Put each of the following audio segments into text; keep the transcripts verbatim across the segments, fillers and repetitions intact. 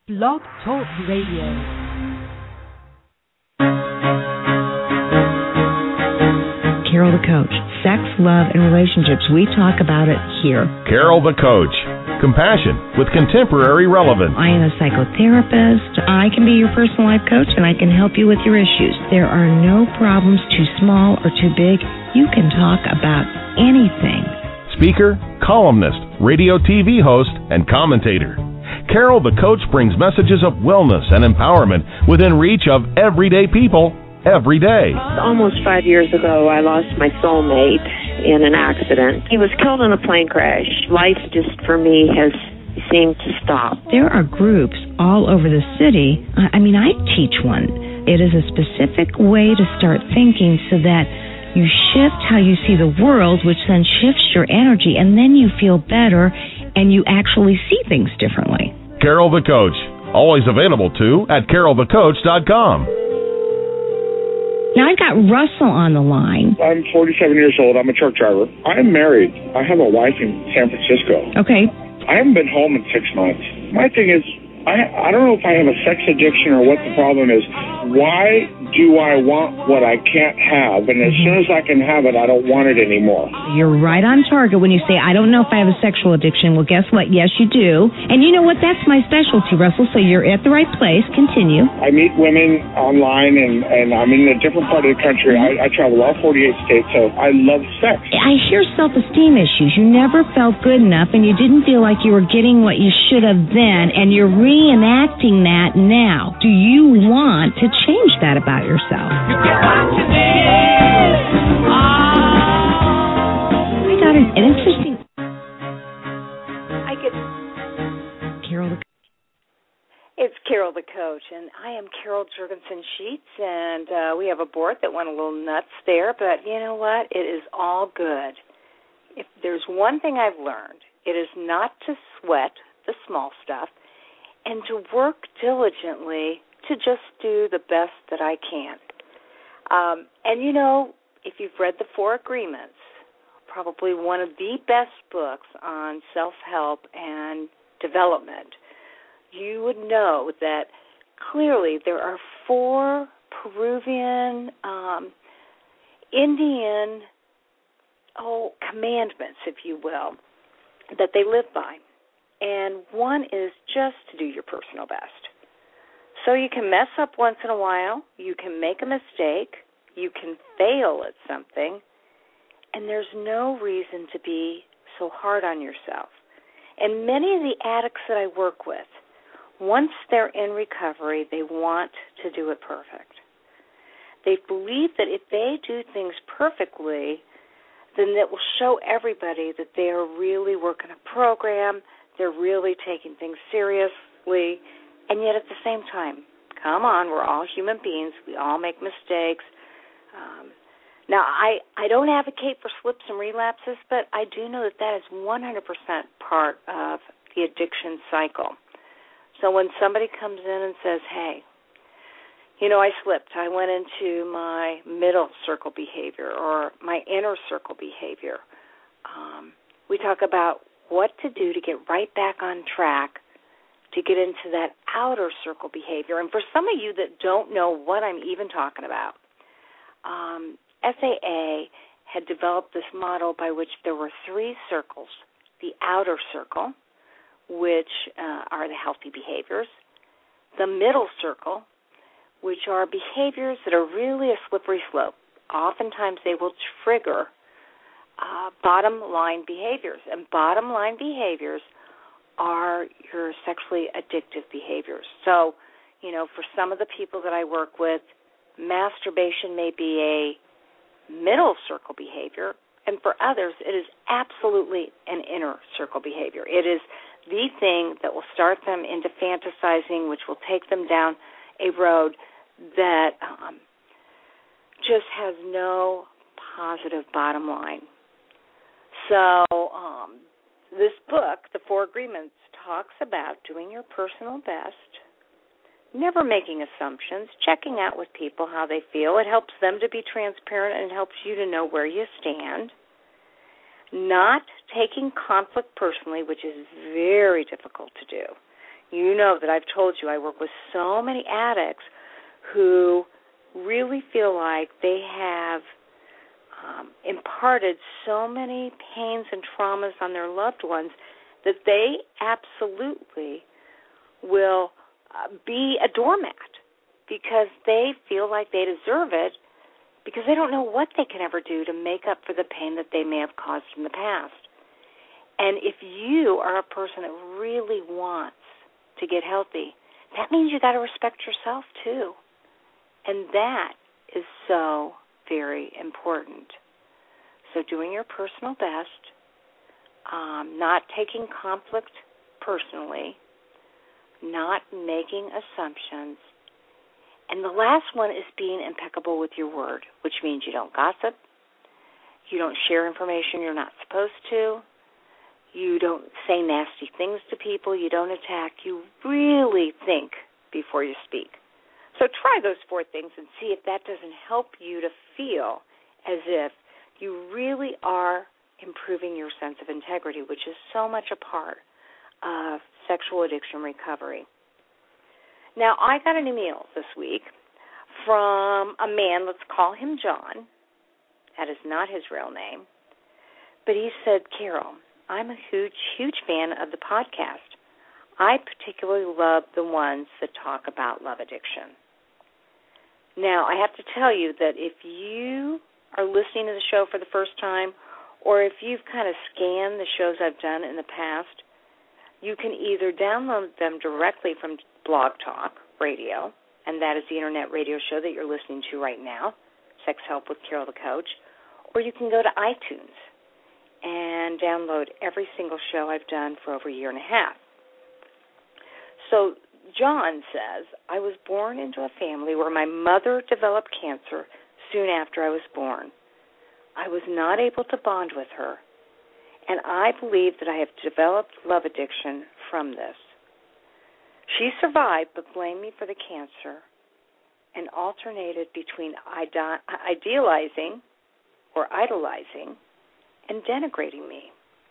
Blog Talk Radio. Carol the Coach. Sex, love, and relationships. We talk about it here. Carol the Coach. Compassion with contemporary relevance. I am a psychotherapist. I can be your personal life coach, and I can help you with your issues. There are no problems too small or too big. You can talk about anything. Speaker, columnist, radio T V host, and commentator. Carol the Coach brings messages of wellness and empowerment within reach of everyday people every day. Almost five years ago, I lost my soulmate in an accident. He was killed in a plane crash. Life just, for me, has seemed to stop. There are groups all over the city. I mean, I teach one. It is a specific way to start thinking so that you shift how you see the world, which then shifts your energy, and then you feel better and you actually see things differently. Carol the Coach, always available too at carol the coach dot com. Now, I've got Russell on the line. I'm forty-seven years old. I'm a truck driver. I'm married. I have a wife in San Francisco. Okay. I haven't been home in six months. My thing is, I I don't know if I have a sex addiction or what the problem is. Why do I want what I can't have? And as soon as I can have it, I don't want it anymore. You're right on target when you say, I don't know if I have a sexual addiction. Well, guess what? Yes, you do. And you know what? That's my specialty, Russell, so you're at the right place. Continue. I meet women online, and, and I'm in a different part of the country. I, I travel all forty-eight states, so I love sex. I hear self-esteem issues. You never felt good enough, and you didn't feel like you were getting what you should have then, and you're reenacting that now. Do you want to change that about yourself? You get what you need. Oh. I got an, an interesting... I get... Carol the It's Carol the Coach, and I am Carol Jurgensen-Sheets, and uh, we have a board that went a little nuts there, but you know what? It is all good. If there's one thing I've learned, it is not to sweat the small stuff and to work diligently to just do the best that I can. Um, and, you know, if you've read The Four Agreements, probably one of the best books on self-help and development, you would know that clearly there are four Peruvian, um, Indian, oh, commandments, if you will, that they live by. And one is just to do your personal best. So you can mess up once in a while, you can make a mistake, you can fail at something, and there's no reason to be so hard on yourself. And many of the addicts that I work with, once they're in recovery, they want to do it perfect. They believe that if they do things perfectly, then it will show everybody that they are really working a program, they're really taking things seriously, and yet at the same time, come on, we're all human beings. We all make mistakes. Um, now, I, I don't advocate for slips and relapses, but I do know that that is one hundred percent part of the addiction cycle. So when somebody comes in and says, hey, you know, I slipped. I went into my middle circle behavior or my inner circle behavior. Um, we talk about what to do to get right back on track to get into that outer circle behavior. And for some of you that don't know what I'm even talking about, um, S A A had developed this model by which there were three circles. The outer circle, which uh, are the healthy behaviors. The middle circle, which are behaviors that are really a slippery slope. Oftentimes they will trigger uh, bottom-line behaviors. And bottom-line behaviors are your sexually addictive behaviors. So, you know, for some of the people that I work with, masturbation may be a middle circle behavior, and for others, it is absolutely an inner circle behavior. It is the thing that will start them into fantasizing, which will take them down a road that um, just has no positive bottom line. So, um, this book, The Four Agreements, talks about doing your personal best, never making assumptions, checking out with people how they feel. It helps them to be transparent and helps you to know where you stand. Not taking conflict personally, which is very difficult to do. You know that I've told you I work with so many addicts who really feel like they have um, imparted so many pains and traumas on their loved ones that they absolutely will uh, be a doormat because they feel like they deserve it because they don't know what they can ever do to make up for the pain that they may have caused in the past. And if you are a person that really wants to get healthy, that means you got to respect yourself too. And that is so very important. So doing your personal best, um, not taking conflict personally, not making assumptions. And the last one is being impeccable with your word, which means you don't gossip, you don't share information you're not supposed to, you don't say nasty things to people, you don't attack, you really think before you speak. So try those four things and see if that doesn't help you to feel as if you really are improving your sense of integrity, which is so much a part of sexual addiction recovery. Now, I got an email this week from a man, let's call him John. That is not his real name. But he said, Carol, I'm a huge, huge fan of the podcast. I particularly love the ones that talk about love addiction. Now, I have to tell you that if you are listening to the show for the first time, or if you've kind of scanned the shows I've done in the past, you can either download them directly from Blog Talk Radio, and that is the internet radio show that you're listening to right now, Sex Help with Carol the Coach, or you can go to iTunes and download every single show I've done for over a year and a half. So John says, I was born into a family where my mother developed cancer soon after I was born. I was not able to bond with her, and I believe that I have developed love addiction from this. She survived but blamed me for the cancer and alternated between ide- idealizing or idolizing and denigrating me.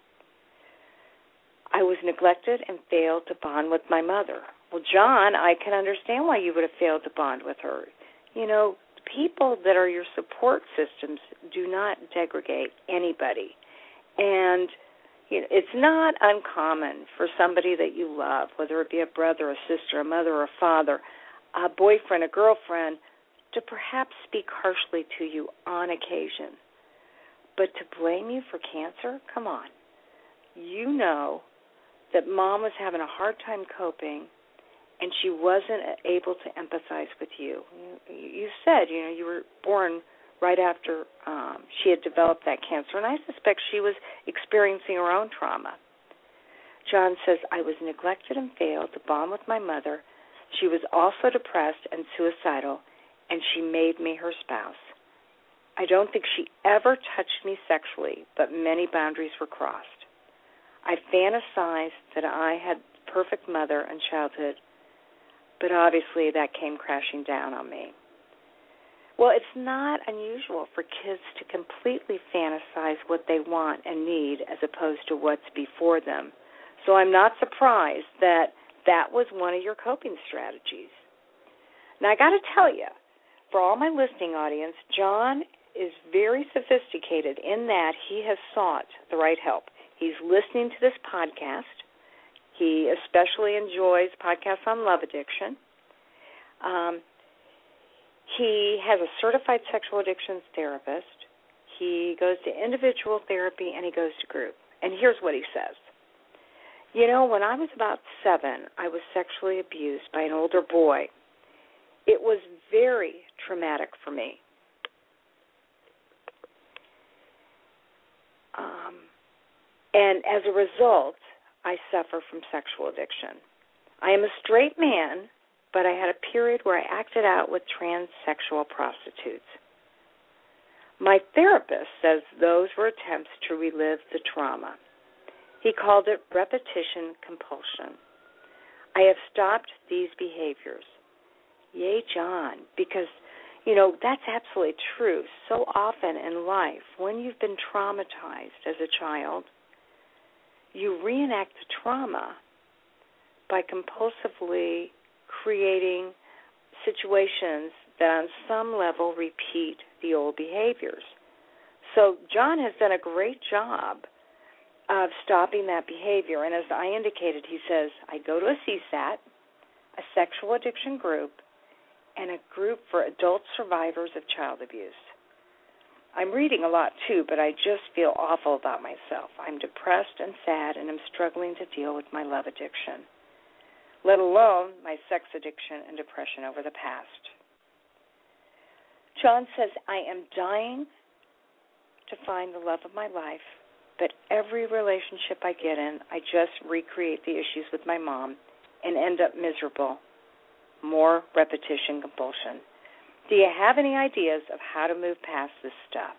I was neglected and failed to bond with my mother. Well, John, I can understand why you would have failed to bond with her. You know, people that are your support systems do not degrade anybody. And you know, it's not uncommon for somebody that you love, whether it be a brother, a sister, a mother, or a father, a boyfriend, a girlfriend, to perhaps speak harshly to you on occasion. But to blame you for cancer? Come on. You know that mom was having a hard time coping, and she wasn't able to empathize with you. You said, you know, you were born right after um, she had developed that cancer, and I suspect she was experiencing her own trauma. John says, I was neglected and failed to bond with my mother. She was also depressed and suicidal, and she made me her spouse. I don't think she ever touched me sexually, but many boundaries were crossed. I fantasized that I had a perfect mother and childhood, but obviously that came crashing down on me. Well, it's not unusual for kids to completely fantasize what they want and need as opposed to what's before them. So I'm not surprised that that was one of your coping strategies. Now, I got to tell you, for all my listening audience, John is very sophisticated in that he has sought the right help. He's listening to this podcast. He especially enjoys podcasts on love addiction. Um, he has a certified sexual addictions therapist. He goes to individual therapy, and he goes to group. And here's what he says. You know, when I was about seven, I was sexually abused by an older boy. It was very traumatic for me. Um, and as a result, I suffer from sexual addiction. I am a straight man, but I had a period where I acted out with transsexual prostitutes. My therapist says those were attempts to relive the trauma. He called it repetition compulsion. I have stopped these behaviors. Yay, John, because, you know, that's absolutely true. So often in life, when you've been traumatized as a child, you reenact the trauma by compulsively creating situations that on some level repeat the old behaviors. So John has done a great job of stopping that behavior. And as I indicated, he says, I go to a C SAT, a sexual addiction group, and a group for adult survivors of child abuse. I'm reading a lot, too, but I just feel awful about myself. I'm depressed and sad, and I'm struggling to deal with my love addiction, let alone my sex addiction and depression over the past. John says, I am dying to find the love of my life, but every relationship I get in, I just recreate the issues with my mom and end up miserable. More repetition compulsion. Do you have any ideas of how to move past this stuff?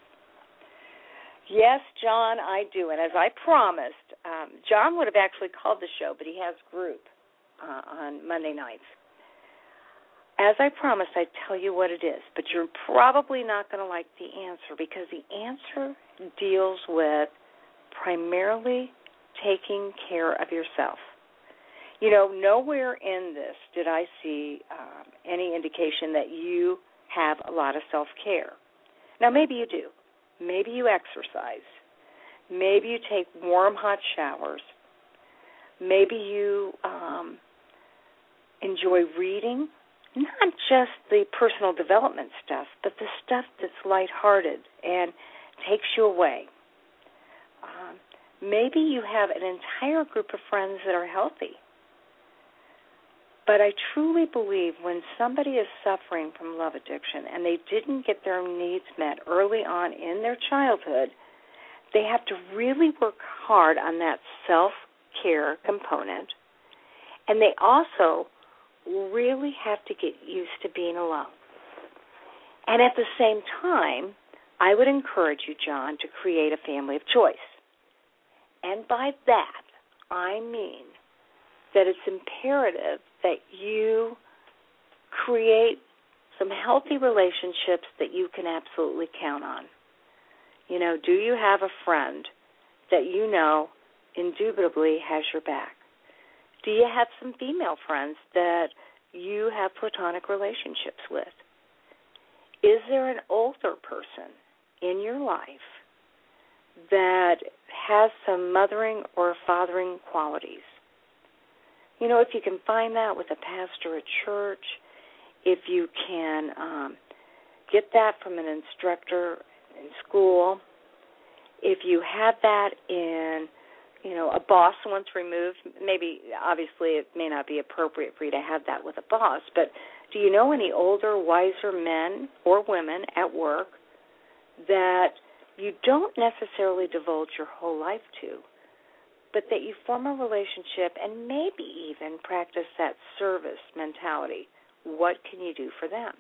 Yes, John, I do. And as I promised, um, John would have actually called the show, but he has group uh, on Monday nights. As I promised, I'd tell you what it is, but you're probably not going to like the answer because the answer deals with primarily taking care of yourself. You know, nowhere in this did I see um, any indication that you have a lot of self-care. Now, maybe you do. Maybe you exercise. Maybe you take warm, hot showers. Maybe you um, enjoy reading, not just the personal development stuff, but the stuff that's lighthearted and takes you away. Um, maybe you have an entire group of friends that are healthy. But I truly believe when somebody is suffering from love addiction and they didn't get their needs met early on in their childhood, they have to really work hard on that self-care component. And they also really have to get used to being alone. And at the same time, I would encourage you, John, to create a family of choice. And by that, I mean that it's imperative that you create some healthy relationships that you can absolutely count on. You know, do you have a friend that you know indubitably has your back? Do you have some female friends that you have platonic relationships with? Is there an older person in your life that has some mothering or fathering qualities? You know, if you can find that with a pastor at church, if you can um, get that from an instructor in school, if you have that in, you know, a boss once removed, maybe obviously it may not be appropriate for you to have that with a boss, but do you know any older, wiser men or women at work that you don't necessarily divulge your whole life to, but that you form a relationship and maybe even practice that service mentality? What can you do for them?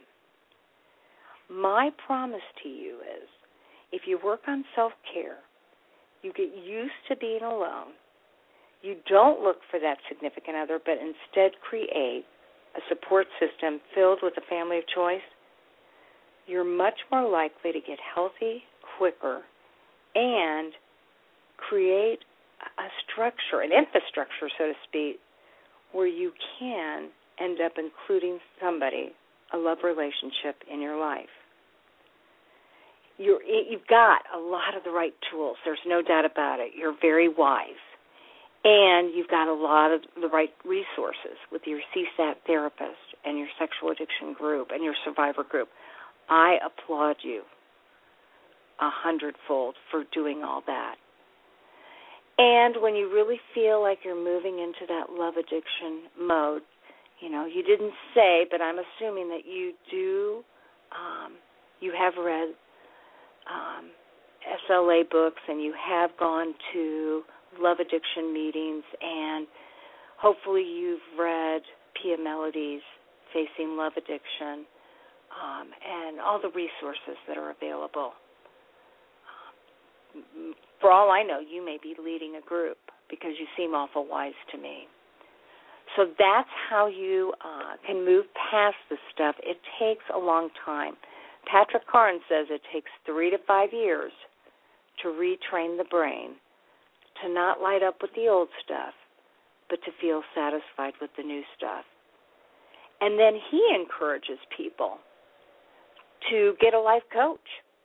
My promise to you is if you work on self-care, you get used to being alone, you don't look for that significant other, but instead create a support system filled with a family of choice, you're much more likely to get healthy quicker and create a structure, an infrastructure, so to speak, where you can end up including somebody, a love relationship in your life. You're, you've got a lot of the right tools. There's no doubt about it. You're very wise. And you've got a lot of the right resources with your C SAT therapist and your sexual addiction group and your survivor group. I applaud you a hundredfold for doing all that. And when you really feel like you're moving into that love addiction mode, you know, you didn't say, but I'm assuming that you do, um, you have read um, S L A books and you have gone to love addiction meetings, and hopefully you've read Pia Melody's Facing Love Addiction um, and all the resources that are available. Um, for all I know, you may be leading a group because you seem awful wise to me. So that's how you uh, can move past this stuff. It takes a long time. Patrick Carnes says it takes three to five years to retrain the brain to not light up with the old stuff, but to feel satisfied with the new stuff. And then he encourages people to get a life coach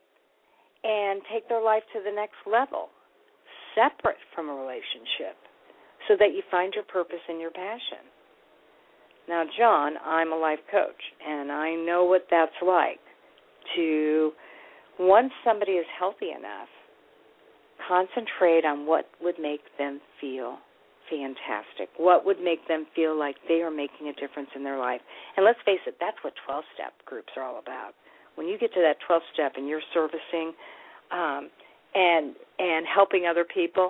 and take their life to the next level, separate from a relationship, so that you find your purpose and your passion. Now, John, I'm a life coach, and I know what that's like to, once somebody is healthy enough, concentrate on what would make them feel fantastic, what would make them feel like they are making a difference in their life. And let's face it, that's what twelve-step groups are all about. When you get to that twelfth step and you're servicing um, and and helping other people,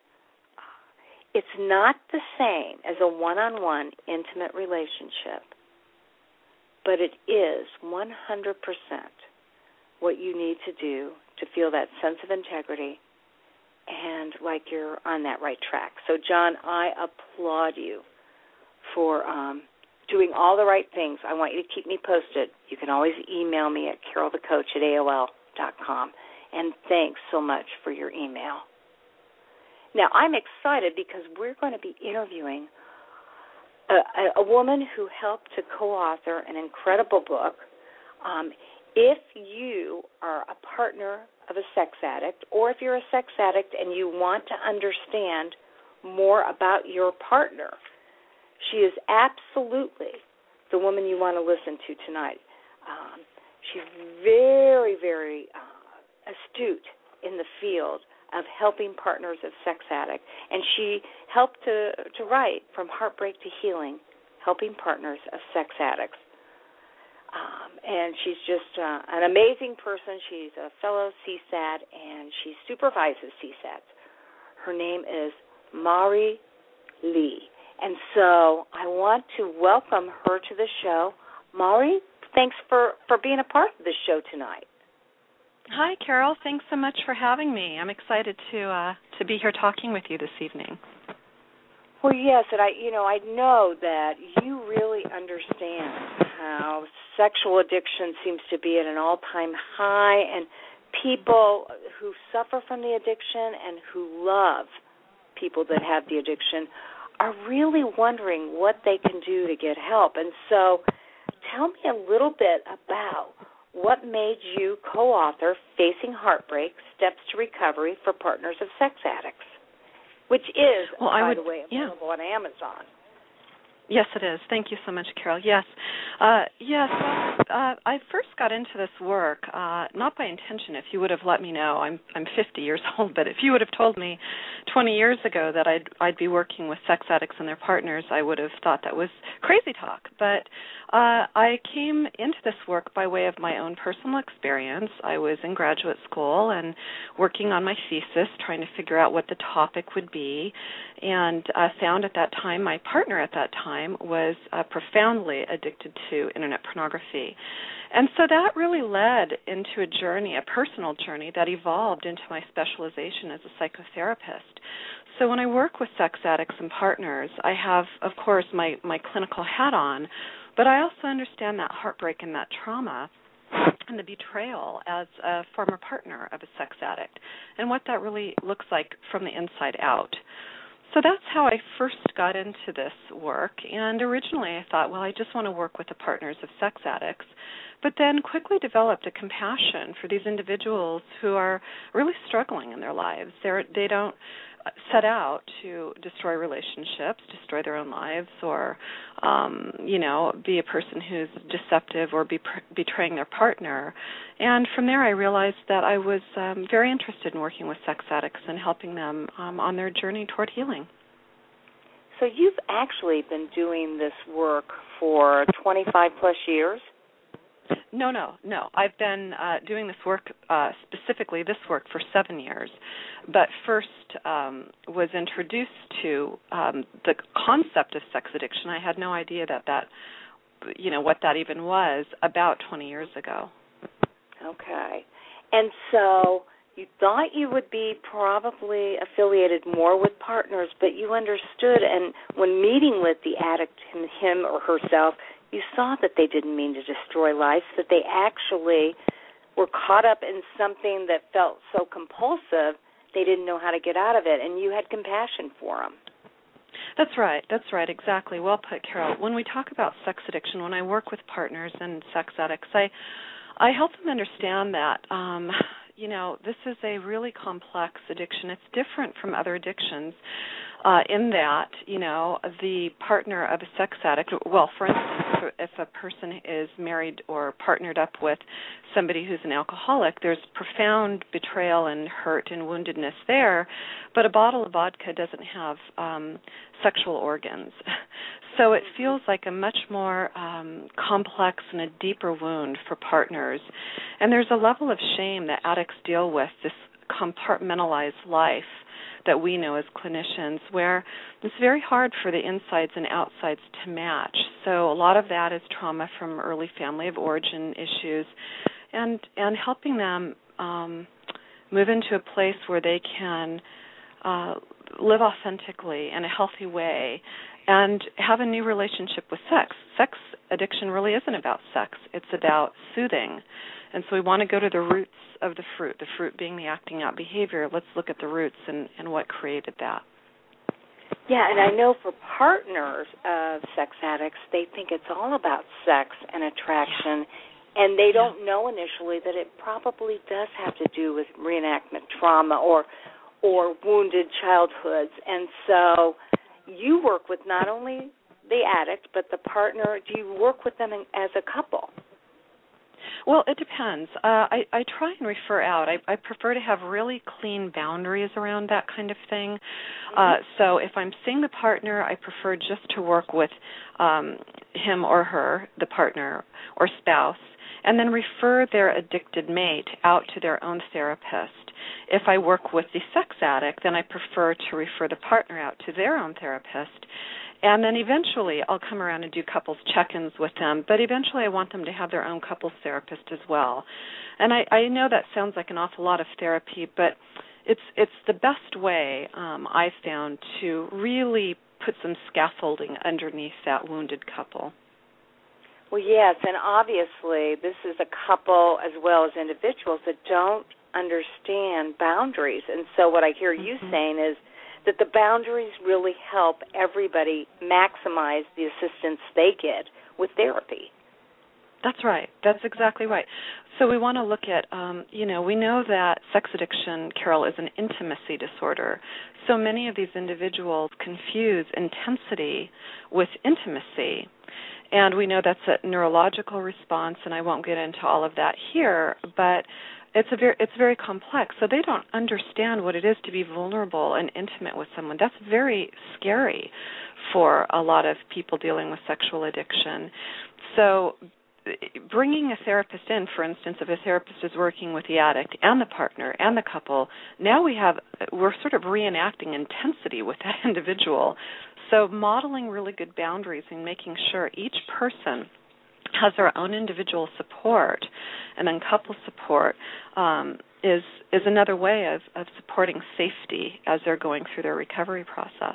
it's not the same as a one-on-one intimate relationship, but it is one hundred percent what you need to do to feel that sense of integrity and like you're on that right track. So, John, I applaud you for um, doing all the right things. I want you to keep me posted. You can always email me at carol the coach at A O L dot com. And thanks so much for your email. Now, I'm excited because we're going to be interviewing a, a woman who helped to co-author an incredible book. Um, if you are a partner of a sex addict, or if you're a sex addict and you want to understand more about your partner, she is absolutely the woman you want to listen to tonight. Um, she's very, very uh, astute in the field of helping partners of sex addicts, and she helped to, to write From Heartbreak to Healing, Helping Partners of Sex Addicts. Um, and she's just uh, an amazing person. She's a fellow C SAT, and she supervises C SATs. Her name is Mari Lee. And so I want to welcome her to the show. Mari, thanks for, for being a part of the show tonight. Hi, Carol. Thanks so much for having me. I'm excited to uh, to be here talking with you this evening. Well, yes, and I, you know, I know that you really understand how sexual addiction seems to be at an all-time high, and people who suffer from the addiction and who love people that have the addiction are really wondering what they can do to get help. And so tell me a little bit about what made you co-author Facing Heartbreak, Steps to Recovery for Partners of Sex Addicts, which is, well, by I would, the way, available yeah. on Amazon. Yes, it is. Thank you so much, Carol. Yes. Uh, yes, uh, I first got into this work, uh, not by intention. If you would have let me know, I'm I'm fifty years old, but if you would have told me twenty years ago that I'd, I'd be working with sex addicts and their partners, I would have thought that was crazy talk. But uh, I came into this work by way of my own personal experience. I was in graduate school and working on my thesis, trying to figure out what the topic would be, and uh, found at that time, my partner at that time was uh, profoundly addicted to Internet pornography. And so that really led into a journey, a personal journey that evolved into my specialization as a psychotherapist. So when I work with sex addicts and partners, I have, of course, my, my clinical hat on, but I also understand that heartbreak and that trauma and the betrayal as a former partner of a sex addict and what that really looks like from the inside out. So that's how I first got into this work, and originally I thought, well, I just want to work with the partners of sex addicts, but then quickly developed a compassion for these individuals who are really struggling in their lives. They're, they don't set out to destroy relationships, destroy their own lives, or, um, you know, be a person who's deceptive or be betraying their partner. And from there I realized that I was um, very interested in working with sex addicts and helping them um, on their journey toward healing. So you've actually been doing this work for twenty-five plus years? No, no, no. I've been uh, doing this work, uh, specifically this work, for seven years. But first um, was introduced to um, the concept of sex addiction. I had no idea that that, you know, what that even was about twenty years ago. Okay. And so you thought you would be probably affiliated more with partners, but you understood, and when meeting with the addict, him, him or herself, you saw that they didn't mean to destroy lives, that they actually were caught up in something that felt so compulsive they didn't know how to get out of it, and you had compassion for them. That's right. That's right. Exactly. Well put, Carol. When we talk about sex addiction, when I work with partners and sex addicts, I I help them understand that, um, you know, this is a really complex addiction. It's different from other addictions uh, in that, you know, the partner of a sex addict, well, for instance, if a person is married or partnered up with somebody who's an alcoholic, there's profound betrayal and hurt and woundedness there, but a bottle of vodka doesn't have um, sexual organs. So it feels like a much more um, complex and a deeper wound for partners. And there's a level of shame that addicts deal with, this compartmentalized life that we know as clinicians, where it's very hard for the insides and outsides to match. So a lot of that is trauma from early family of origin issues, and and helping them um, move into a place where they can uh, live authentically in a healthy way and have a new relationship with sex. Sex addiction really isn't about sex. It's about soothing. And so we want to go to the roots of the fruit, the fruit being the acting out behavior. Let's look at the roots and, and what created that. Yeah, and I know for partners of sex addicts, they think it's all about sex and attraction, yeah. and they don't yeah. know initially that it probably does have to do with reenactment trauma or or wounded childhoods. And so you work with not only the addict, but the partner. Do you work with them in, as a couple? Well, it depends. Uh, I, I try and refer out. I, I prefer to have really clean boundaries around that kind of thing. Mm-hmm. Uh, so if I'm seeing the partner, I prefer just to work with um, him or her, the partner or spouse, and then refer their addicted mate out to their own therapist. If I work with the sex addict, then I prefer to refer the partner out to their own therapist. And then eventually I'll come around and do couples check-ins with them, but eventually I want them to have their own couples therapist as well. And I, I know that sounds like an awful lot of therapy, but it's it's the best way, um, I've found, to really put some scaffolding underneath that wounded couple. Well, yes, and obviously this is a couple as well as individuals that don't understand boundaries. And so what I hear you mm-hmm. saying is that the boundaries really help everybody maximize the assistance they get with therapy. That's right. That's exactly right. So we want to look at, um, you know, we know that sex addiction, Carol, is an intimacy disorder. So many of these individuals confuse intensity with intimacy. And we know that's a neurological response, and I won't get into all of that here, but It's a very it's very complex. So they don't understand what it is to be vulnerable and intimate with someone. That's very scary for a lot of people dealing with sexual addiction. So bringing a therapist in, for instance, if a therapist is working with the addict and the partner and the couple, now we have we're sort of reenacting intensity with that individual. So modeling really good boundaries and making sure each person has their own individual support, and then couple support um, is is another way of, of supporting safety as they're going through their recovery process.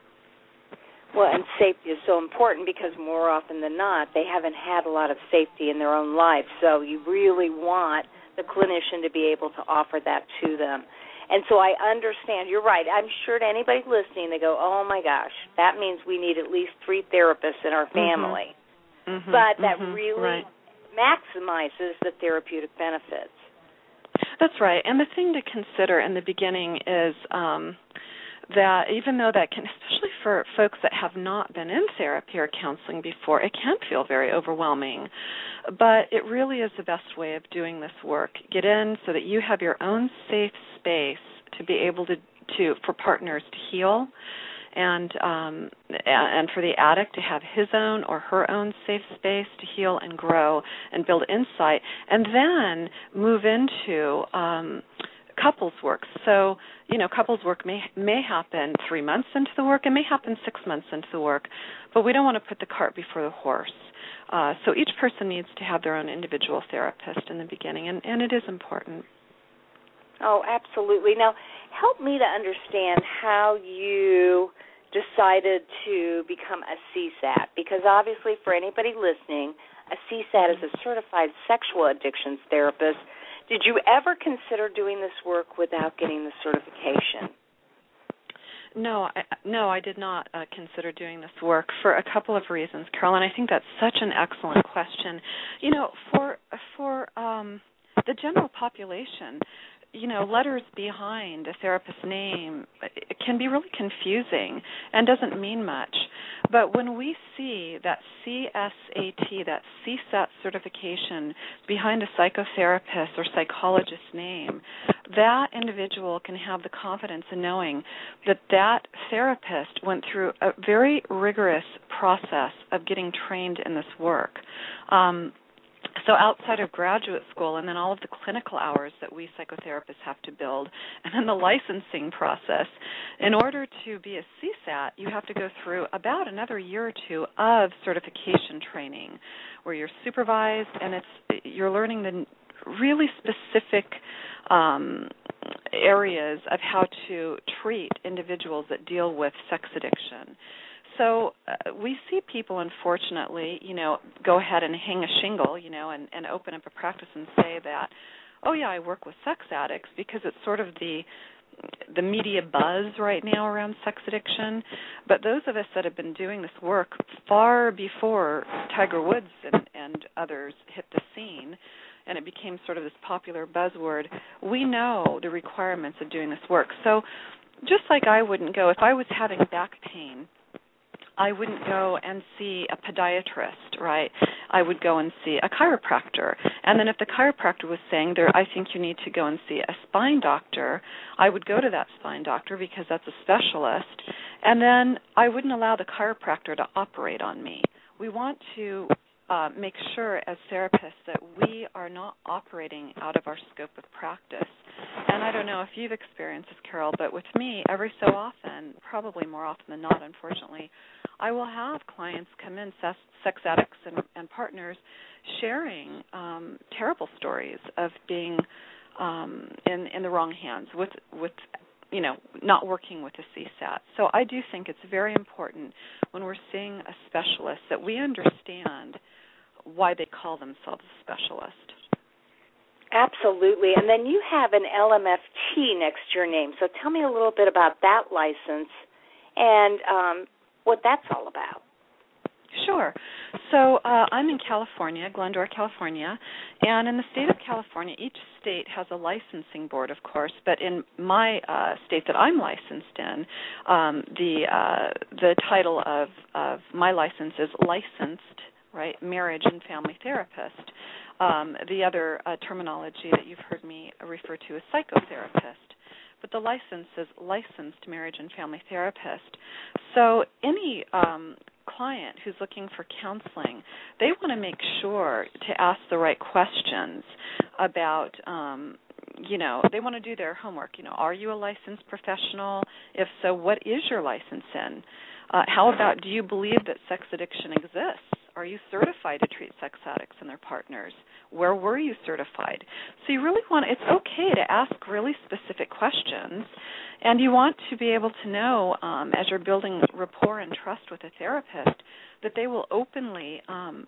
Well, and safety is so important because more often than not, they haven't had a lot of safety in their own life, so you really want the clinician to be able to offer that to them. And so I understand, you're right, I'm sure to anybody listening, they go, oh my gosh, that means we need at least three therapists in our family. Mm-hmm. Mm-hmm, but that mm-hmm, really right. maximizes the therapeutic benefits. That's right. And the thing to consider in the beginning is um, that even though that can, especially for folks that have not been in therapy or counseling before, it can feel very overwhelming. But it really is the best way of doing this work. Get in so that you have your own safe space to be able to, to for partners to heal, and um, and for the addict to have his own or her own safe space to heal and grow and build insight, and then move into um, couples work. So, you know, couples work may may happen three months into the work, it may happen six months into the work, but we don't want to put the cart before the horse. Uh, so each person needs to have their own individual therapist in the beginning, and, and it is important. Oh, absolutely. Now, help me to understand how you decided to become a C SAT, because obviously for anybody listening, a C SAT is a certified sexual addictions therapist. Did you ever consider doing this work without getting the certification? No, I, no, I did not uh, consider doing this work for a couple of reasons, Carol, and I think that's such an excellent question. You know, for for um, the general population, you know, letters behind a therapist's name, it can be really confusing and doesn't mean much. But when we see that C S A T, that C SAT certification behind a psychotherapist or psychologist's name, that individual can have the confidence in knowing that that therapist went through a very rigorous process of getting trained in this work. Um, So outside of graduate school and then all of the clinical hours that we psychotherapists have to build, and then the licensing process, in order to be a C SAT, you have to go through about another year or two of certification training where you're supervised and it's you're learning the really specific um, areas of how to treat individuals that deal with sex addiction. So uh, we see people, unfortunately, you know, go ahead and hang a shingle, you know, and, and open up a practice and say that, oh, yeah, I work with sex addicts, because it's sort of the the media buzz right now around sex addiction. But those of us that have been doing this work far before Tiger Woods and, and others hit the scene, and it became sort of this popular buzzword, we know the requirements of doing this work. So just like I wouldn't go, if I was having back pain, I wouldn't go and see a podiatrist, right? I would go and see a chiropractor. And then if the chiropractor was saying, there, I think you need to go and see a spine doctor, I would go to that spine doctor because that's a specialist. And then I wouldn't allow the chiropractor to operate on me. We want to uh, make sure as therapists that we are not operating out of our scope of practice. And I don't know if you've experienced this, Carol, but with me, every so often, probably more often than not, unfortunately, I will have clients come in, sex addicts and, and partners, sharing um, terrible stories of being um, in, in the wrong hands with, with, you know, not working with a C SAT. So I do think it's very important when we're seeing a specialist that we understand why they call themselves a specialist. Absolutely. And then you have an L M F T next to your name. So tell me a little bit about that license and um, what that's all about. Sure. So uh, I'm in California, Glendora, California, and in the state of California, each state has a licensing board, of course, but in my uh, state that I'm licensed in, um, the uh, the title of, of my license is licensed, right, marriage and family therapist. Um, the other uh, terminology that you've heard me refer to is psychotherapist. But the license is licensed marriage and family therapist. So any um, client who's looking for counseling, they want to make sure to ask the right questions about, um, you know, they want to do their homework. You know, are you a licensed professional? If so, what is your license in? Uh, how about, do you believe that sex addiction exists? Are you certified to treat sex addicts and their partners? Where were you certified? So you really want, it's okay to ask really specific questions, and you want to be able to know, um, as you're building rapport and trust with a therapist, that they will openly um,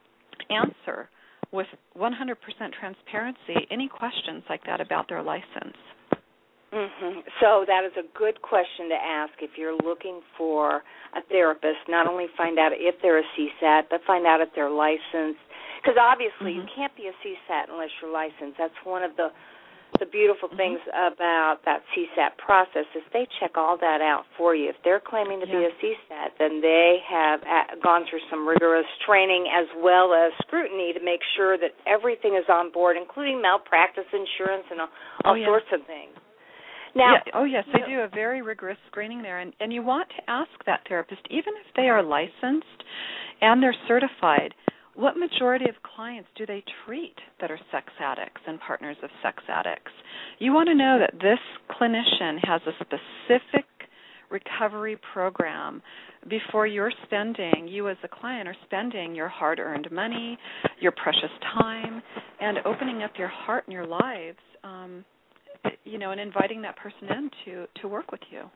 answer with one hundred percent transparency any questions like that about their license. Mm-hmm. So that is a good question to ask if you're looking for a therapist. Not only find out if they're a C SAT, but find out if they're licensed. Because obviously mm-hmm. you can't be a C SAT unless you're licensed. That's one of the the beautiful mm-hmm. things about that C SAT process is they check all that out for you. If they're claiming to yeah. be a C SAT, then they have gone through some rigorous training as well as scrutiny to make sure that everything is on board, including malpractice insurance and all, all oh, yeah. sorts of things. Now, yeah, oh, yes, they do a very rigorous screening there, and, and you want to ask that therapist, even if they are licensed and they're certified, what majority of clients do they treat that are sex addicts and partners of sex addicts? You want to know that this clinician has a specific recovery program before you're spending, you as a client are spending your hard-earned money, your precious time, and opening up your heart and your lives, um, you know, and inviting that person in to, to work with you.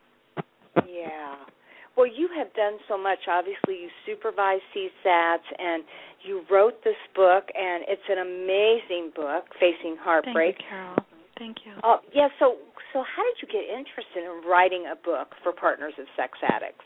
Yeah. Well, you have done so much. Obviously, you supervise C SATs, and you wrote this book, and it's an amazing book, Facing Heartbreak. Thank you, Carol. Thank you. Uh, yeah, so so how did you get interested in writing a book for partners of sex addicts?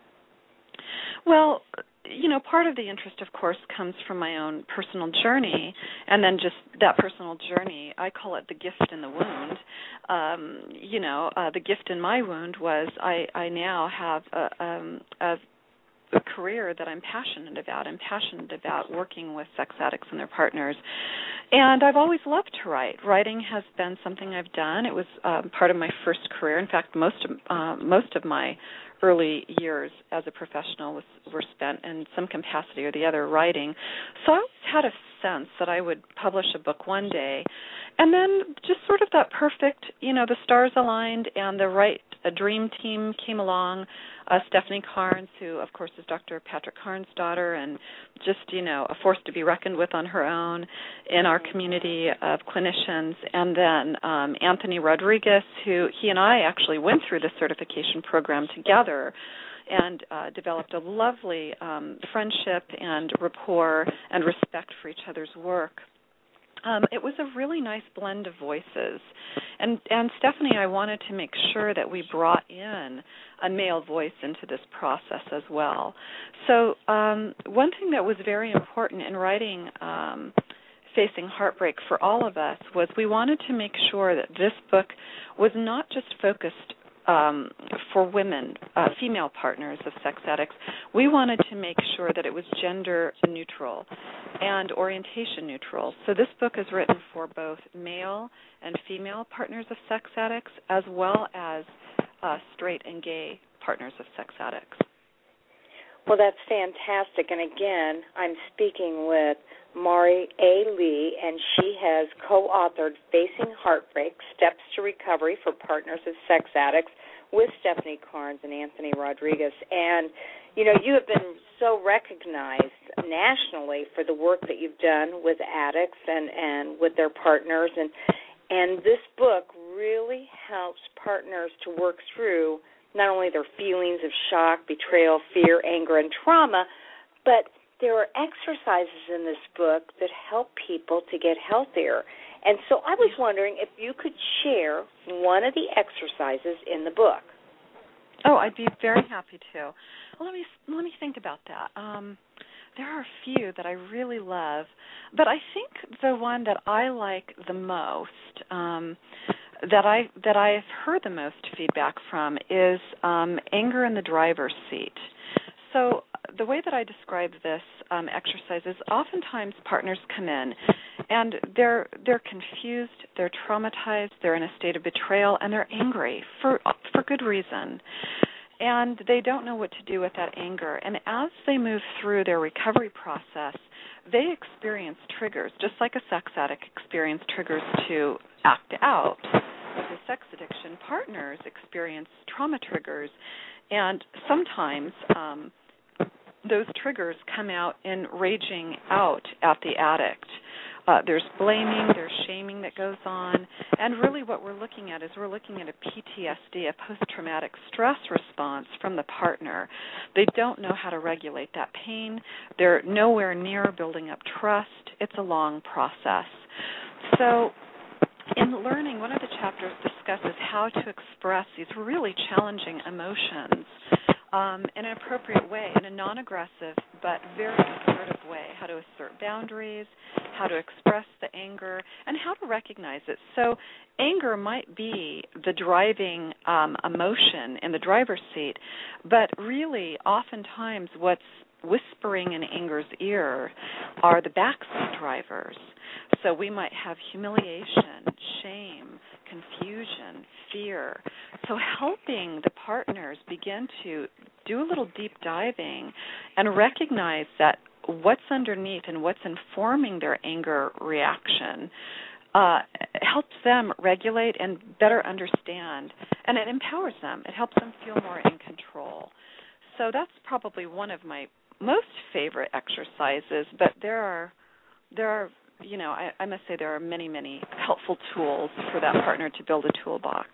Well, you know, part of the interest, of course, comes from my own personal journey, and then just that personal journey, I call it the gift in the wound. Um, you know, uh, the gift in my wound was I, I now have a, um, a a career that I'm passionate about. I'm passionate about working with sex addicts and their partners. And I've always loved to write. Writing has been something I've done. It was um, part of my first career. In fact, most of, uh, most of my early years as a professional was, were spent in some capacity or the other writing. So I always had a sense that I would publish a book one day. And then just sort of that perfect, you know, the stars aligned and the right a dream team came along. Uh, Stephanie Carnes, who, of course, is Doctor Patrick Carnes' daughter and just, you know, a force to be reckoned with on her own in our community of clinicians. And then um, Anthony Rodriguez, who he and I actually went through the certification program together and uh, developed a lovely um, friendship and rapport and respect for each other's work. Um, it was a really nice blend of voices. And, and Stephanie, I wanted to make sure that we brought in a male voice into this process as well. So um, one thing that was very important in writing um, Facing Heartbreak for all of us was we wanted to make sure that this book was not just focused Um, for women, uh, female partners of sex addicts. We wanted to make sure that it was gender neutral and orientation neutral. So this book is written for both male and female partners of sex addicts as well as uh, straight and gay partners of sex addicts. Well, that's fantastic. And again, I'm speaking with Mari A. Lee, and she has co-authored Facing Heartbreak, Steps to Recovery for Partners of Sex Addicts with Stephanie Carnes and Anthony Rodriguez. And, you know, you have been so recognized nationally for the work that you've done with addicts and, and with their partners. And, and this book really helps partners to work through not only their feelings of shock, betrayal, fear, anger, and trauma, but there are exercises in this book that help people to get healthier. And so I was wondering if you could share one of the exercises in the book. Oh, I'd be very happy to. Well, let me let me think about that. Um, there are a few that I really love, but I think the one that I like the most, um, that I that I've heard the most feedback from, is um, anger in the driver's seat. So the way that I describe this um, exercise is oftentimes partners come in and they're they're confused, they're traumatized, they're in a state of betrayal, and they're angry for for good reason. And they don't know what to do with that anger. And as they move through their recovery process, they experience triggers, just like a sex addict experiences triggers to act out. With a sex addiction, partners experience trauma triggers, and sometimes um, those triggers come out in raging out at the addict. Uh, there's blaming, there's shaming that goes on, and really what we're looking at is we're looking at a P T S D, a post-traumatic stress response from the partner. They don't know how to regulate that pain. They're nowhere near building up trust. It's a long process. So in learning, one of the chapters discusses how to express these really challenging emotions um, in an appropriate way, in a non-aggressive but very assertive way, how to assert boundaries, how to express the anger, and how to recognize it. So anger might be the driving um, emotion in the driver's seat, but really oftentimes what's whispering in anger's ear are the backseat drivers. So we might have humiliation, shame, confusion, fear. So helping the partners begin to do a little deep diving and recognize that what's underneath and what's informing their anger reaction uh, helps them regulate and better understand, and it empowers them. It helps them feel more in control. So that's probably one of my most favorite exercises, but there are, there are, you know, I, I must say there are many, many helpful tools for that partner to build a toolbox.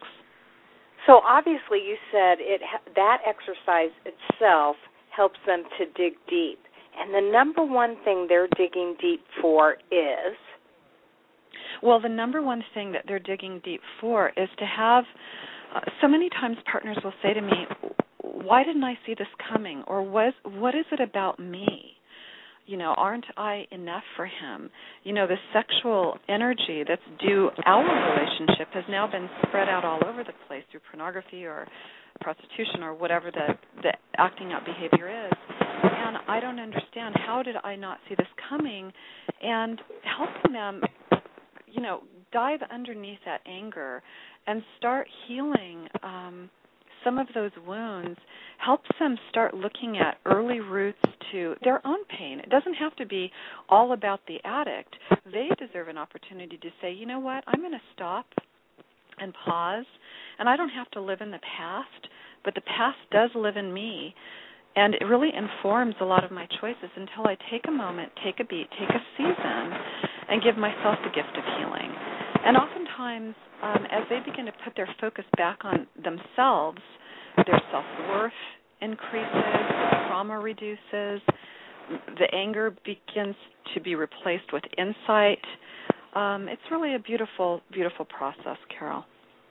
So obviously you said it that exercise itself helps them to dig deep. And the number one thing they're digging deep for is? Well, the number one thing that they're digging deep for is to have, uh, so many times partners will say to me, why didn't I see this coming? Or was, what is it about me? You know, aren't I enough for him? You know, the sexual energy that's due our relationship has now been spread out all over the place through pornography or prostitution or whatever the, the acting out behavior is. And I don't understand, how did I not see this coming? And helping them, you know, dive underneath that anger and start healing um, some of those wounds helps them start looking at early roots to their own pain. It doesn't have to be all about the addict. They deserve an opportunity to say, you know what, I'm going to stop and pause, and I don't have to live in the past, but the past does live in me, and it really informs a lot of my choices until I take a moment, take a beat, take a season, and give myself the gift of healing. And oftentimes, um, as they begin to put their focus back on themselves, their self-worth increases, the trauma reduces, the anger begins to be replaced with insight. Um, it's really a beautiful, beautiful process, Carol.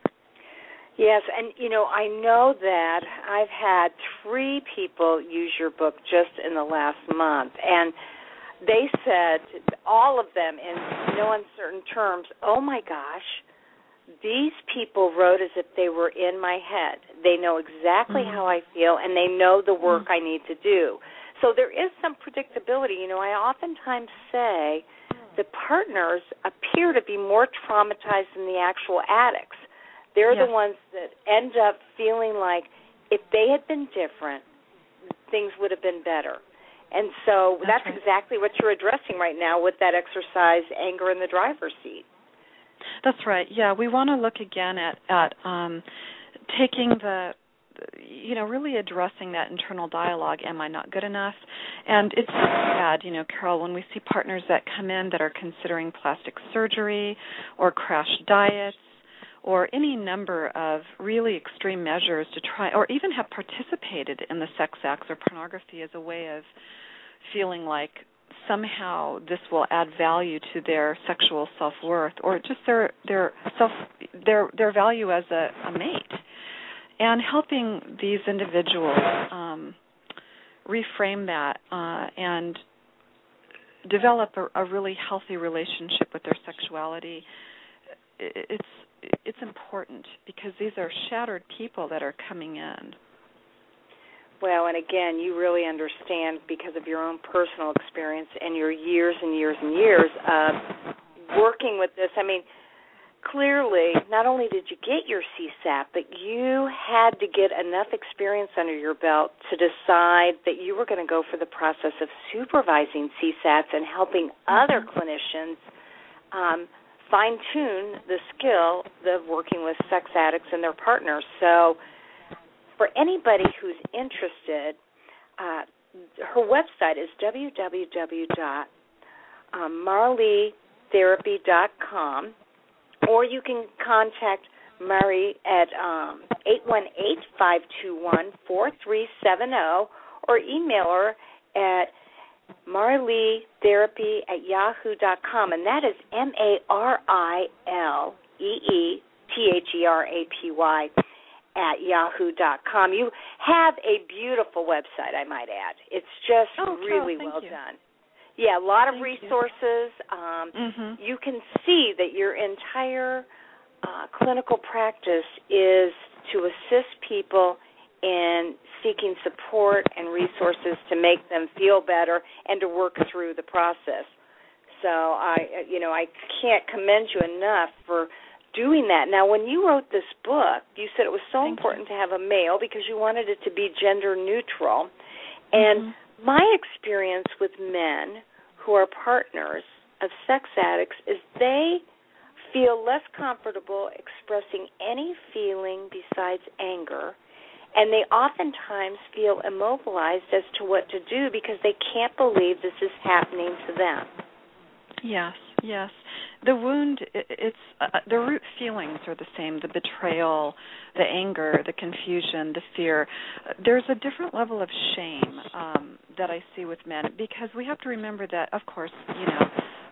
Yes, and, you know, I know that I've had three people use your book just in the last month, and they said, all of them in no uncertain terms, oh, my gosh, these people wrote as if they were in my head. They know exactly mm-hmm. how I feel, and they know the work mm-hmm. I need to do. So there is some predictability. You know, I oftentimes say the partners appear to be more traumatized than the actual addicts. They're yes. the ones that end up feeling like if they had been different, things would have been better. And so that's, that's right. exactly what you're addressing right now with that exercise, anger in the driver's seat. That's right. Yeah, we want to look again at, at um, taking the, you know, really addressing that internal dialogue, am I not good enough? And it's sad, you know, Carol, when we see partners that come in that are considering plastic surgery or crash diets or any number of really extreme measures to try, or even have participated in the sex acts or pornography as a way of feeling like somehow this will add value to their sexual self-worth or just their their self their their value as a, a mate, and helping these individuals um, reframe that uh, and develop a, a really healthy relationship with their sexuality. It's it's important because these are shattered people that are coming in. Well, and again, you really understand because of your own personal experience and your years and years and years of working with this. I mean, clearly, not only did you get your C SAP, but you had to get enough experience under your belt to decide that you were going to go for the process of supervising C SAPs and helping other clinicians um, fine-tune the skill of working with sex addicts and their partners. So for anybody who's interested, uh, her website is w w w dot marlee therapy dot com, or you can contact Marie at um, eight one eight, five two one, four three seven zero or email her at marleetherapy at yahoo dot com, and that is M A R I L E E T H E R A P Y at yahoo dot com. You have a beautiful website, I might add. It's just oh, really Carol, well you. done. Yeah, a lot of thank resources. You. Um, mm-hmm. you can see that your entire uh, clinical practice is to assist people in seeking support and resources to make them feel better and to work through the process. So I, you know, I can't commend you enough for doing that. Now, when you wrote this book, you said it was so Thank important you. to have a male because you wanted it to be gender neutral. And mm-hmm. my experience with men who are partners of sex addicts is they feel less comfortable expressing any feeling besides anger, and they oftentimes feel immobilized as to what to do because they can't believe this is happening to them. Yes, yes. The wound, it's uh, the root feelings are the same, the betrayal, the anger, the confusion, the fear. There's a different level of shame um, that I see with men because we have to remember that, of course, you know,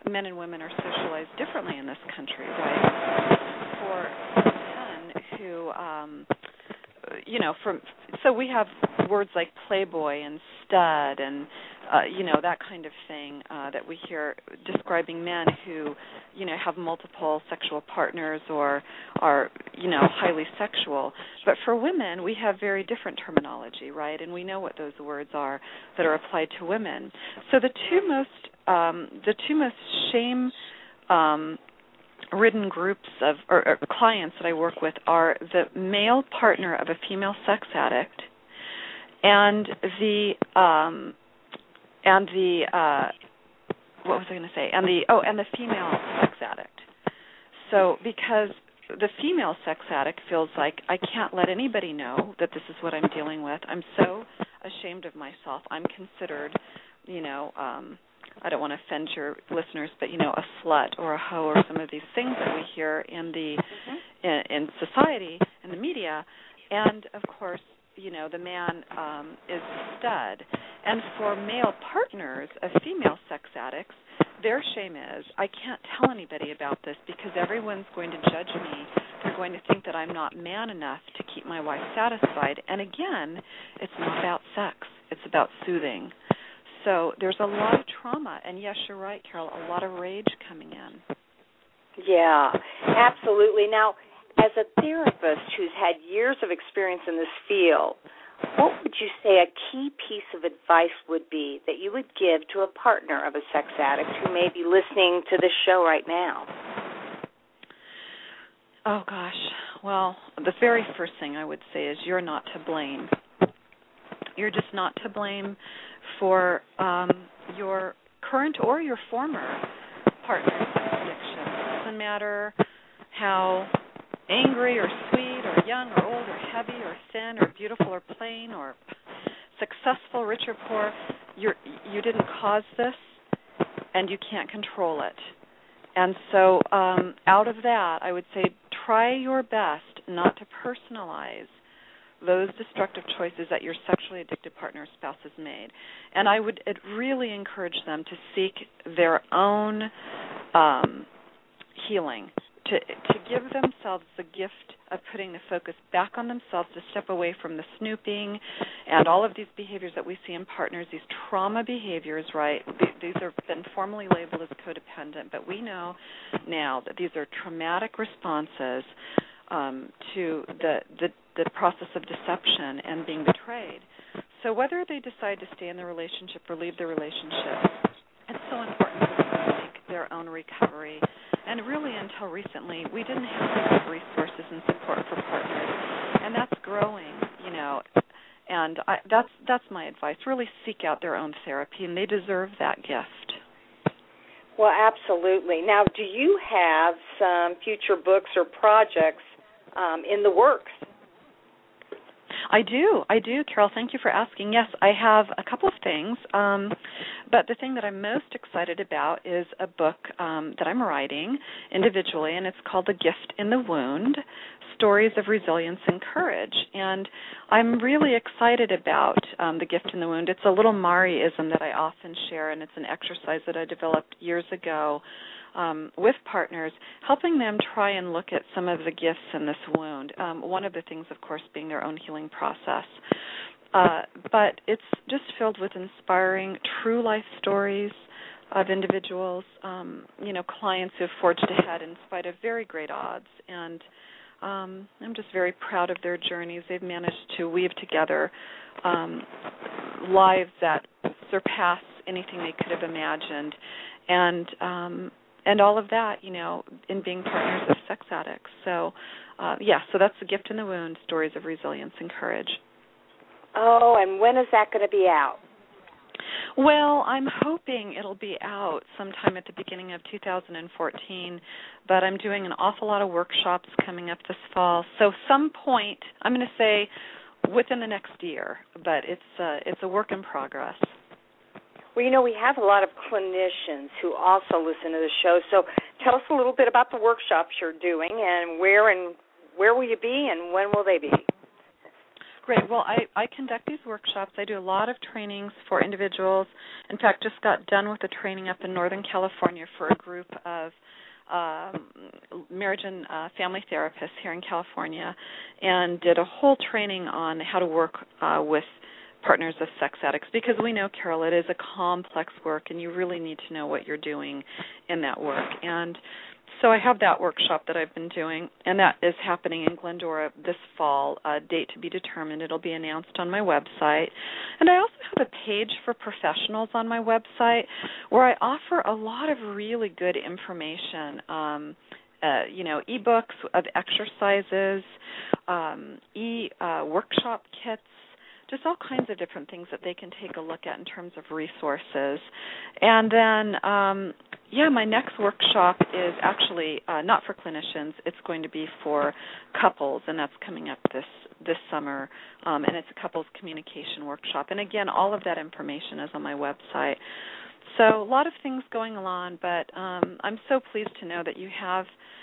men and women are socialized differently in this country, right? For men who, um, you know, from so we have words like playboy and stud and, uh, you know, that kind of thing uh, that we hear describing men who, you know, have multiple sexual partners or are, you know, highly sexual. But for women, we have very different terminology, right? And we know what those words are that are applied to women. So the two most, um, the two most shame um, ridden groups of or, or clients that I work with are the male partner of a female sex addict and the um, and the uh, what was I going to say? And the oh, and the female sex addict. So because the female sex addict feels like I can't let anybody know that this is what I'm dealing with. I'm so ashamed of myself. I'm considered, you know, um, I don't want to offend your listeners, but, you know, a slut or a hoe or some of these things that we hear in the mm-hmm. in, in society, in the media. And, of course, you know, the man um, is a stud. And for male partners of female sex addicts, their shame is, I can't tell anybody about this because everyone's going to judge me. They're going to think that I'm not man enough to keep my wife satisfied. And, again, it's not about sex. It's about soothing. So there's a lot of trauma, and yes, you're right, Carol, a lot of rage coming in. Yeah, absolutely. Now, as a therapist who's had years of experience in this field, what would you say a key piece of advice would be that you would give to a partner of a sex addict who may be listening to this show right now? Oh, gosh. Well, the very first thing I would say is you're not to blame. You're just not to blame for um, your current or your former partner's sex addiction. It doesn't matter how angry or sweet or young or old or heavy or thin or beautiful or plain or successful, rich or poor. You're, you didn't cause this, and you can't control it. And so um, out of that, I would say try your best not to personalize those destructive choices that your sexually addicted partner or spouse has made. And I would really encourage them to seek their own um, healing, to to give themselves the gift of putting the focus back on themselves, to step away from the snooping and all of these behaviors that we see in partners, these trauma behaviors, right? These have been formally labeled as codependent, but we know now that these are traumatic responses um, to the, the the process of deception and being betrayed. So whether they decide to stay in the relationship or leave the relationship, it's so important for them to make their own recovery. And really, until recently, we didn't have enough resources and support for partners, and that's growing, you know. And I, that's that's my advice. Really seek out their own therapy, and they deserve that gift. Well, absolutely. Now, do you have some future books or projects um, in the works? I do. I do, Carol. Thank you for asking. Yes, I have a couple of things, um, but the thing that I'm most excited about is a book um, that I'm writing individually, and it's called The Gift in the Wound, Stories of Resilience and Courage. And I'm really excited about um, The Gift in the Wound. It's a little Mariism that I often share, and it's an exercise that I developed years ago Um, with partners, helping them try and look at some of the gifts in this wound. Um, one of the things, of course, being their own healing process. Uh, but it's just filled with inspiring true life stories of individuals, um, you know, clients who have forged ahead in spite of very great odds. And um, I'm just very proud of their journeys. They've managed to weave together um, lives that surpass anything they could have imagined. And um, And all of that, you know, in being partners of sex addicts. So, uh, yeah, so that's The Gift in the Wound, Stories of Resilience and Courage. Oh, and when is that going to be out? Well, I'm hoping it'll be out sometime at the beginning of two thousand fourteen, but I'm doing an awful lot of workshops coming up this fall. So some point, I'm going to say within the next year, but it's uh, it's a work in progress. Well, you know, we have a lot of clinicians who also listen to the show. So tell us a little bit about the workshops you're doing and where and where will you be and when will they be? Great. Well, I, I conduct these workshops. I do a lot of trainings for individuals. In fact, just got done with a training up in Northern California for a group of um, marriage and uh, family therapists here in California, and did a whole training on how to work uh, with partners of sex addicts, because we know, Carol, it is a complex work, and you really need to know what you're doing in that work. And so I have that workshop that I've been doing, and that is happening in Glendora this fall, a date to be determined. It'll be announced on my website. And I also have a page for professionals on my website where I offer a lot of really good information, um, uh, you know, e-books of exercises, um, e-workshop uh, kits, just all kinds of different things that they can take a look at in terms of resources. And then, um, yeah, my next workshop is actually uh, not for clinicians. It's going to be for couples, and that's coming up this, this summer, um, and it's a couples communication workshop. And, again, all of that information is on my website. So a lot of things going on, but um, I'm so pleased to know that you have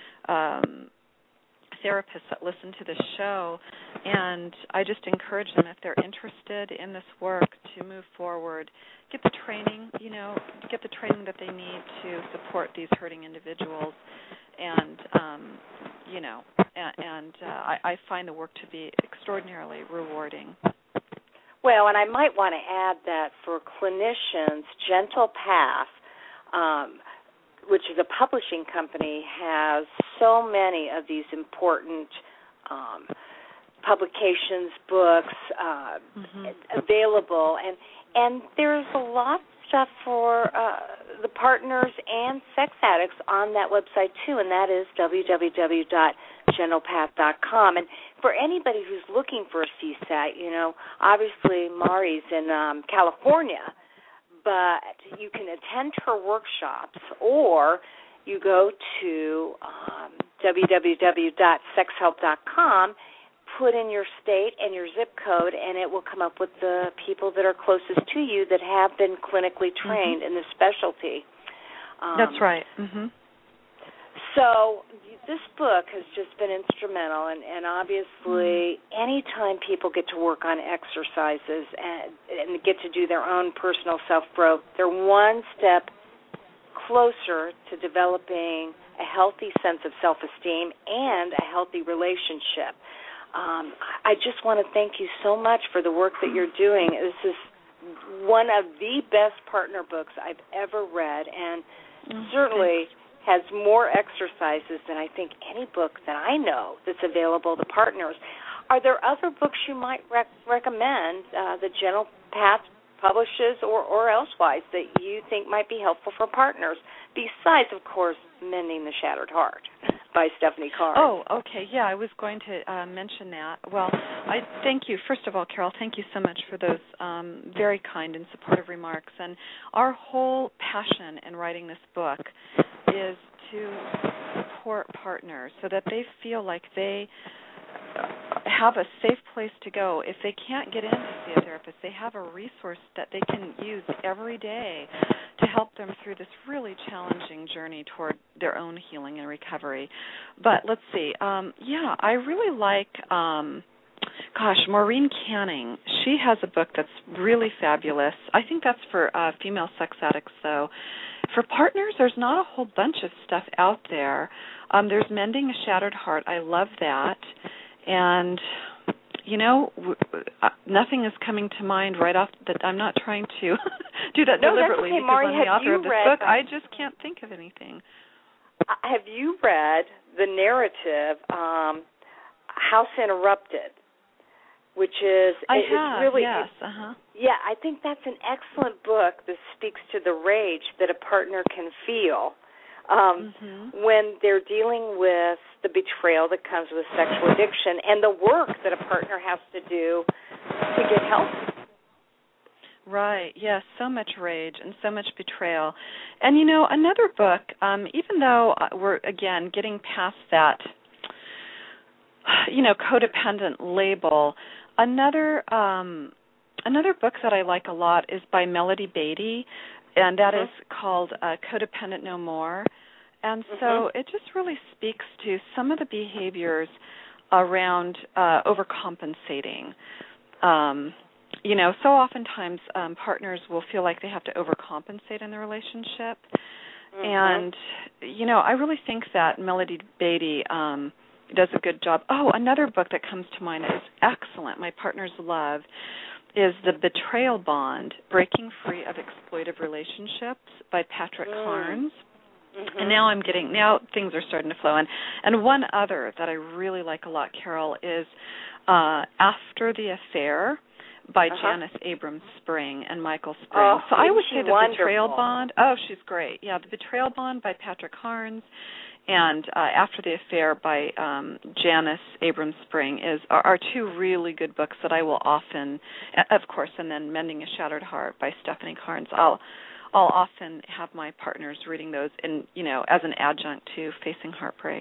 um, therapists that listen to this show, and I just encourage them, if they're interested in this work, to move forward, get the training, you know, get the training that they need to support these hurting individuals, and, um, you know, and, and uh, I, I find the work to be extraordinarily rewarding. Well, and I might want to add that for clinicians, Gentle Path, um, which is a publishing company, has so many of these important um, publications, books uh, mm-hmm. available, and and there's a lot of stuff for uh, the partners and sex addicts on that website too, and that is w w w dot gentle path dot com. And for anybody who's looking for a C SAT, you know, obviously Mari's in um, California, but you can attend her workshops, or you go to um, w w w dot sex help dot com, put in your state and your zip code, and it will come up with the people that are closest to you that have been clinically trained mm-hmm. in this specialty. Um, That's right. Mm-hmm. So this book has just been instrumental, and, and obviously mm-hmm. anytime people get to work on exercises and, and get to do their own personal self-growth, they're one step closer to developing a healthy sense of self-esteem and a healthy relationship. Um, I just want to thank you so much for the work that you're doing. This is one of the best partner books I've ever read, and mm-hmm. certainly has more exercises than I think any book that I know that's available to partners. Are there other books you might rec- recommend uh, that Gentle Path publishes or, or elsewise that you think might be helpful for partners, besides, of course, Mending the Shattered Heart by Stephanie Carr? Oh, okay. Yeah, I was going to uh, mention that. Well, I thank you. First of all, Carol, thank you so much for those um, very kind and supportive remarks. And our whole passion in writing this book is to support partners so that they feel like they have a safe place to go. If they can't get in to see a therapist, they have a resource that they can use every day to help them through this really challenging journey toward their own healing and recovery. But let's see. Um, yeah, I really like, um, gosh, Maureen Canning. She has a book that's really fabulous. I think that's for uh, female sex addicts, though. For partners, there's not a whole bunch of stuff out there. Um, there's Mending a Shattered Heart. I love that. And, you know, w- uh, nothing is coming to mind right off that I'm not trying to do that no, deliberately that's okay. because Mari, I'm the author of this book. That? I just can't think of anything. Have you read the narrative, um, House Interrupted, which is I it, have, it's really yes. It, uh-huh. Yeah, I think that's an excellent book that speaks to the rage that a partner can feel um, mm-hmm. when they're dealing with the betrayal that comes with sexual addiction and the work that a partner has to do to get help. Right, yes, so much rage and so much betrayal. And, you know, another book, um, even though we're, again, getting past that, you know, codependent label, another um, another book that I like a lot is by Melody Beatty, and that mm-hmm. is called uh, Codependent No More. And so mm-hmm. it just really speaks to some of the behaviors around uh, overcompensating. um, you know, so oftentimes um, partners will feel like they have to overcompensate in the relationship. Mm-hmm. And, you know, I really think that Melody Beattie um, does a good job. Oh, another book that comes to mind is excellent, my partner's love, is The Betrayal Bond, Breaking Free of Exploitive Relationships by Patrick mm. Carnes. Mm-hmm. And now I'm getting, now things are starting to flow in. And one other that I really like a lot, Carol, is uh, After the Affair by uh-huh. Janice Abrams Spring and Michael Spring. Oh, so I would say The wonderful. Betrayal Bond. Oh, she's great. Yeah, The Betrayal Bond by Patrick Carnes and uh, After the Affair by um, Janice Abrams Spring is are, are two really good books that I will often, of course, and then Mending a Shattered Heart by Stephanie Carnes. I'll I'll often have my partners reading those, in you know, as an adjunct to facing heartbreak.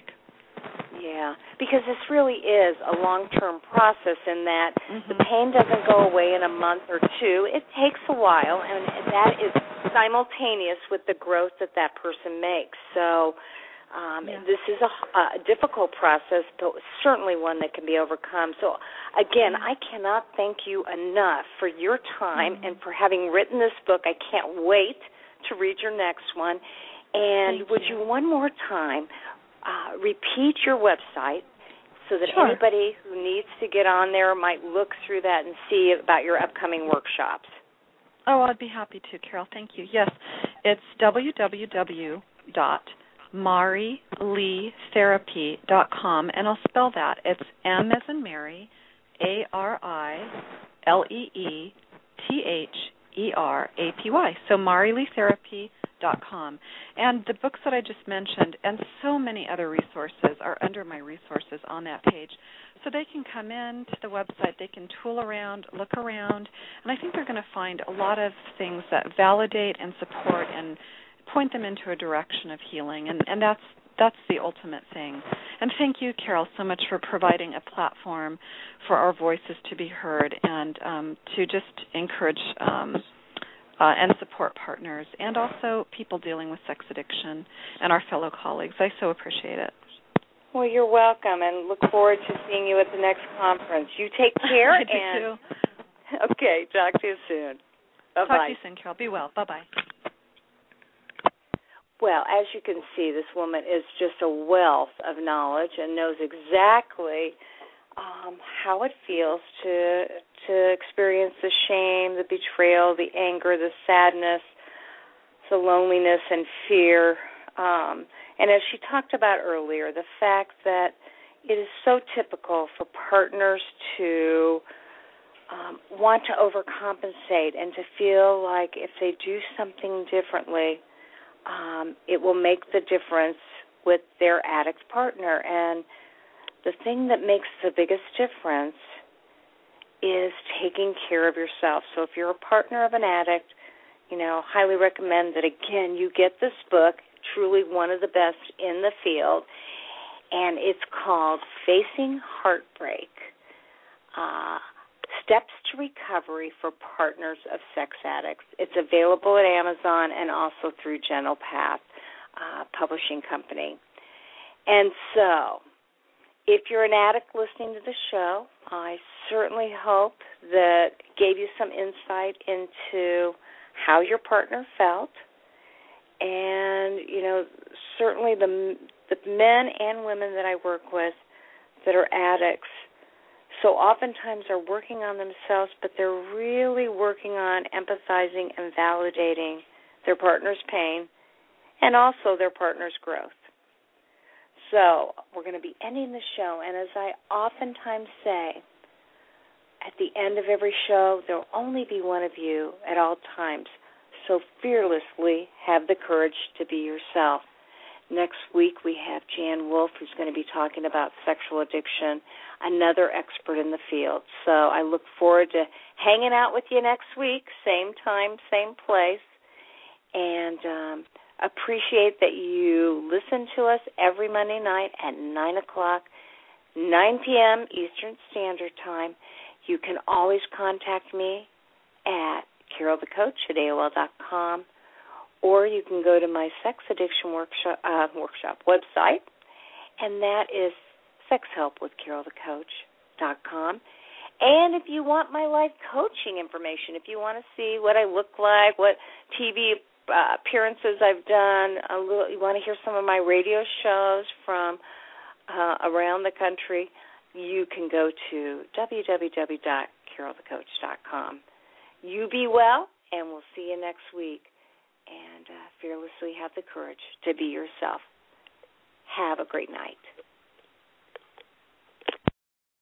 Yeah, because this really is a long-term process in that mm-hmm. the pain doesn't go away in a month or two. It takes a while, and that is simultaneous with the growth that that person makes. So um, yeah. this is a, a difficult process, but certainly one that can be overcome. So, again, I cannot thank you enough for your time mm-hmm. and for having written this book. I can't wait to read your next one. And thank would you. you one more time Uh, repeat your website so that sure. anybody who needs to get on there might look through that and see about your upcoming workshops? Oh, I'd be happy to, Carol. Thank you. Yes, it's w w w dot mari lee therapy dot com, and I'll spell that. It's M as in Mary, A R I L E E T H E R A P Y. So Mari Lee Therapy dot com. And the books that I just mentioned and so many other resources are under my resources on that page. So they can come in to the website, they can tool around, look around, and I think they're going to find a lot of things that validate and support and point them into a direction of healing. And, and that's that's the ultimate thing. And thank you, Carol, so much for providing a platform for our voices to be heard and um, to just encourage um, uh, and support partners and also people dealing with sex addiction and our fellow colleagues. I so appreciate it. Well, you're welcome, and look forward to seeing you at the next conference. You take care. I do and too. Okay, talk to you soon. Bye-bye. Talk to you soon, Carol. Be well. Bye-bye. Well, as you can see, this woman is just a wealth of knowledge and knows exactly um, how it feels to to experience the shame, the betrayal, the anger, the sadness, the loneliness and fear. Um, and as she talked about earlier, the fact that it is so typical for partners to um, want to overcompensate and to feel like if they do something differently, Um, it will make the difference with their addict partner. And the thing that makes the biggest difference is taking care of yourself. So if you're a partner of an addict, you know, highly recommend that, again, you get this book, truly one of the best in the field, and it's called Facing Heartbreak, uh, Steps to Recovery for Partners of Sex Addicts. It's available at Amazon and also through Gentle Path uh, Publishing Company. And so, if you're an addict listening to the show, I certainly hope that gave you some insight into how your partner felt. And, you know, certainly the, the men and women that I work with that are addicts, so oftentimes are working on themselves, but they're really working on empathizing and validating their partner's pain and also their partner's growth. So we're going to be ending the show, and as I oftentimes say, at the end of every show, there will only be one of you at all times. So fearlessly have the courage to be yourself. Next week we have Jan Wolf, who's going to be talking about sexual addiction, another expert in the field. So I look forward to hanging out with you next week, same time, same place, and um, appreciate that you listen to us every Monday night at nine o'clock, nine p.m. Eastern Standard Time. You can always contact me at carol the coach at A O L dot com. Or you can go to my sex addiction workshop, uh, workshop website, and that is sex help with carol the coach dot com. And if you want my life coaching information, if you want to see what I look like, what T V uh, appearances I've done, a little, you want to hear some of my radio shows from uh, around the country, you can go to w w w dot carol the coach dot com. You be well, and we'll see you next week. And uh, fearlessly have the courage to be yourself. Have a great night.